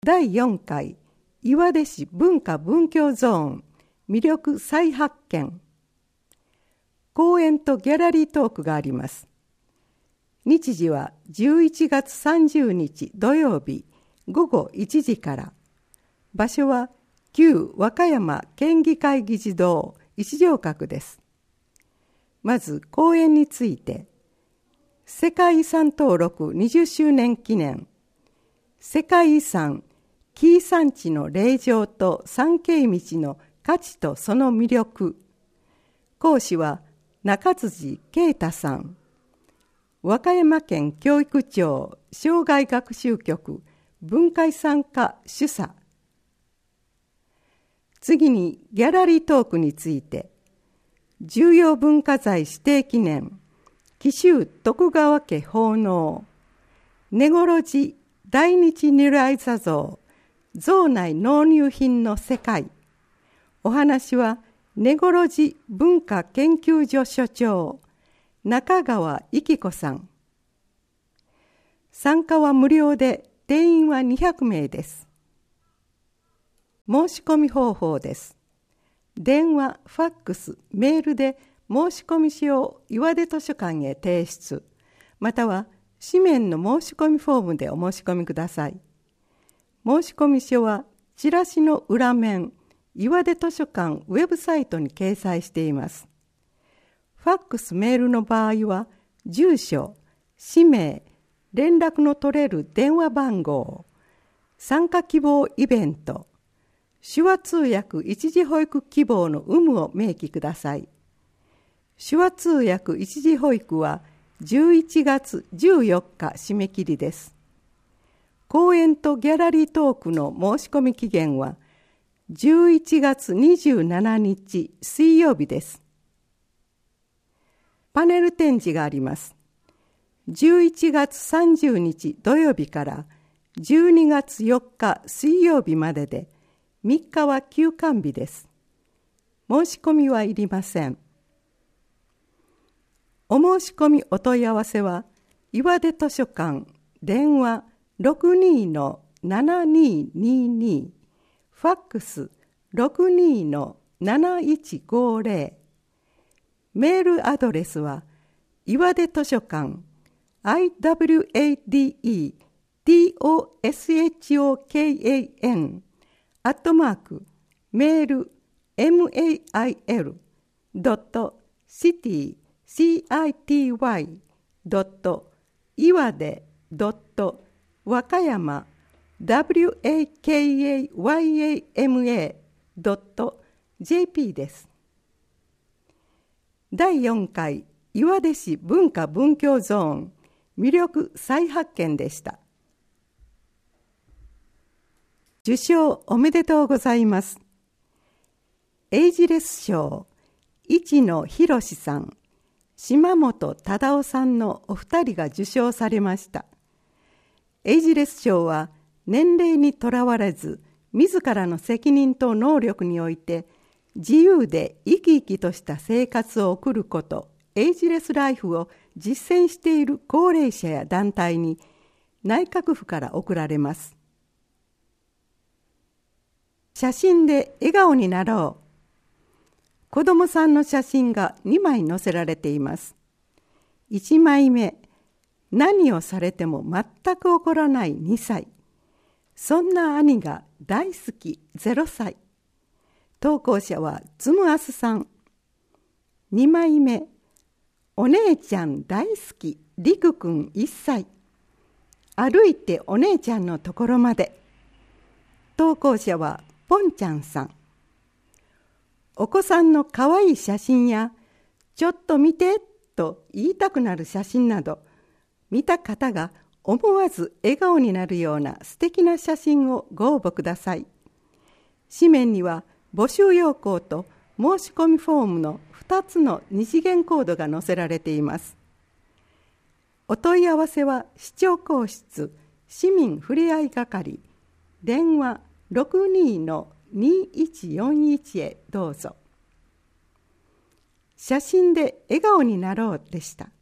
第4回岩出市文化文教ゾーン魅力再発見。講演とギャラリートークがあります。日時は11月30日土曜日午後1時から。場所は旧和歌山県議会議事堂一条閣です。まず講演について、世界遺産登録20周年記念、世界遺産紀伊山地の霊場と参詣道の価値とその魅力。講師は中辻啓太さん。和歌山県教育庁生涯学習局文化遺産課主査。次にギャラリートークについて、重要文化財指定記念紀州徳川家奉納、根来寺大日如来坐像蔵内納入品の世界。お話は根来寺文化研究所所長中川幸子さん。参加は無料で定員は200名です。申し込み方法です。電話、ファックス、メールで申し込み書を岩出図書館へ提出、または紙面の申し込みフォームでお申し込みください。申し込み書はチラシの裏面、岩出図書館ウェブサイトに掲載しています。ファックス、メールの場合は住所、氏名、連絡の取れる電話番号、参加希望イベント、手話通訳一時保育希望の有無を明記ください。手話通訳一時保育は11月14日締め切りです。講演とギャラリートークの申し込み期限は11月27日水曜日です。パネル展示があります。11月30日土曜日から12月4日水曜日までで、3日は休館日です。申し込みはいりません。お申し込みお問い合わせは、岩出図書館電話 62-7222、ファックス 62-7150、メールアドレスは、岩出図書館 iwadetoshokanメール mail.city.wakayama.jp です。第4回岩出市文化文教ゾーン魅力再発見でした。受賞おめでとうございます。エイジレス賞、市野博さん、島本忠夫さんのお二人が受賞されました。エイジレス賞は年齢にとらわれず、自らの責任と能力において自由で生き生きとした生活を送ること、エイジレスライフを実践している高齢者や団体に内閣府から贈られます。写真で笑顔になろう。子どもさんの写真が2枚載せられています。1枚目、何をされても全く怒らない2歳。そんな兄が大好き0歳。投稿者はズムアスさん。2枚目、お姉ちゃん大好きりくくん1歳。歩いてお姉ちゃんのところまで。投稿者はポンちゃんさん。お子さんのかわいい写真や、ちょっと見てと言いたくなる写真など、見た方が思わず笑顔になるような素敵な写真をご応募ください。紙面には募集要項と申し込みフォームの2つの二次元コードが載せられています。お問い合わせは市長公室市民ふれあい係電話 62-2141 へどうぞ。写真で笑顔になろうでした。